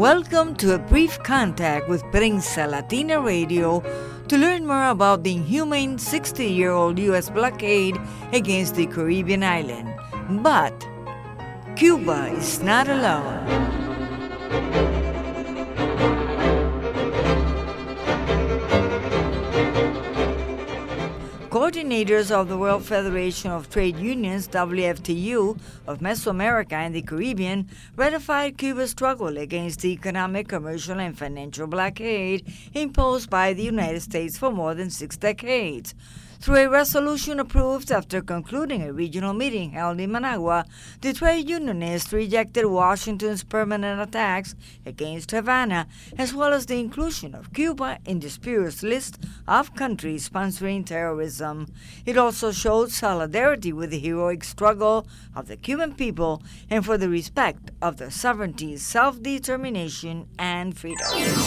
Welcome to a brief contact with Prensa Latina Radio to learn more about the inhumane 60-year-old U.S. blockade against the Caribbean island. But Cuba is not alone. Coordinators of the World Federation of Trade Unions, WFTU, of Mesoamerica and the Caribbean ratified Cuba's struggle against the economic, commercial, and financial blockade imposed by the United States for more than 6 decades. Through a resolution approved after concluding a regional meeting held in Managua, the trade unionists rejected Washington's permanent attacks against Havana, as well as the inclusion of Cuba in the spurious list of countries sponsoring terrorism. It also showed solidarity with the heroic struggle of the Cuban people and for the respect of their sovereignty, self-determination, and freedom.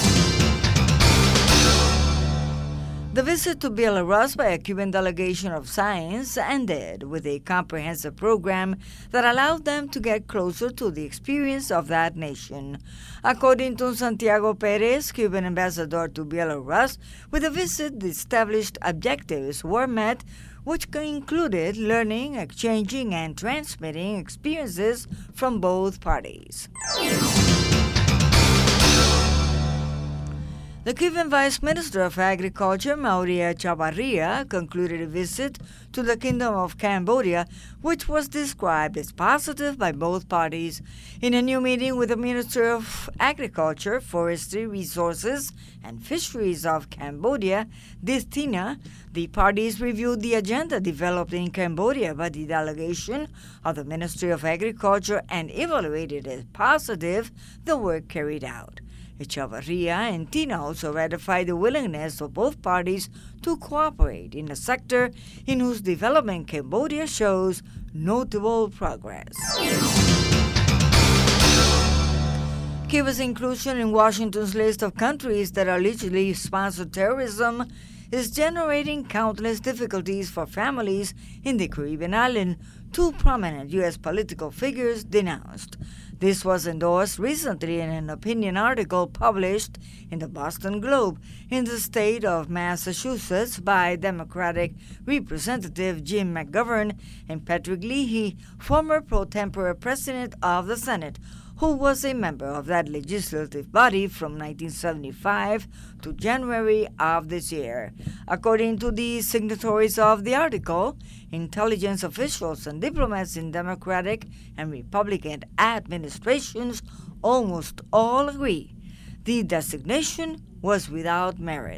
The visit to Belarus by a Cuban delegation of science ended with a comprehensive program that allowed them to get closer to the experience of that nation. According to Santiago Perez, Cuban ambassador to Belarus, with the visit, the established objectives were met, which included learning, exchanging, and transmitting experiences from both parties. The Cuban Vice Minister of Agriculture, Maria Chavarria, concluded a visit to the Kingdom of Cambodia, which was described as positive by both parties. In a new meeting with the Minister of Agriculture, Forestry, Resources, and Fisheries of Cambodia, Distina, the parties reviewed the agenda developed in Cambodia by the delegation of the Ministry of Agriculture and evaluated as positive the work carried out. Echavarria and Tina also ratified the willingness of both parties to cooperate in a sector in whose development Cambodia shows notable progress. Cuba's inclusion in Washington's list of countries that allegedly sponsor terrorism is generating countless difficulties for families in the Caribbean island, two prominent U.S. political figures denounced. This was endorsed recently in an opinion article published in the Boston Globe in the state of Massachusetts by Democratic Representative Jim McGovern and Patrick Leahy, former pro tempore president of the Senate, who was a member of that legislative body from 1975 to January of this year. According to the signatories of the article, intelligence officials and diplomats in Democratic and Republican administrations almost all agree the designation was without merit.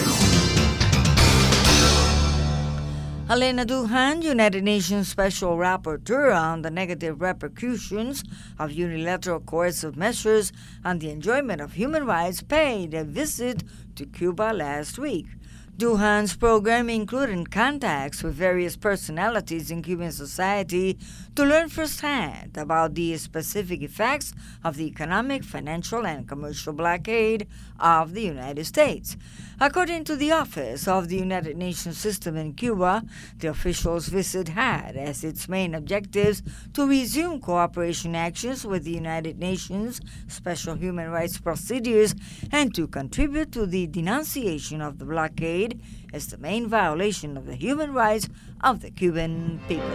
Helena Duhan, United Nations Special Rapporteur on the negative repercussions of unilateral coercive measures on the enjoyment of human rights, paid a visit to Cuba last week. Duhan's program included contacts with various personalities in Cuban society to learn firsthand about the specific effects of the economic, financial, and commercial blockade of the United States. According to the Office of the United Nations System in Cuba, the officials' visit had as its main objectives to resume cooperation actions with the United Nations Special Human Rights Procedures and to contribute to the denunciation of the blockade as the main violation of the human rights of the Cuban people.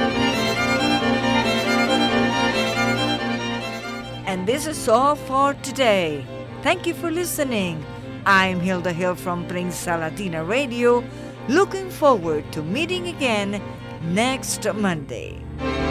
And this is all for today. Thank you for listening. I'm Hilda Hill from Prensa Latina Radio, looking forward to meeting again next Monday.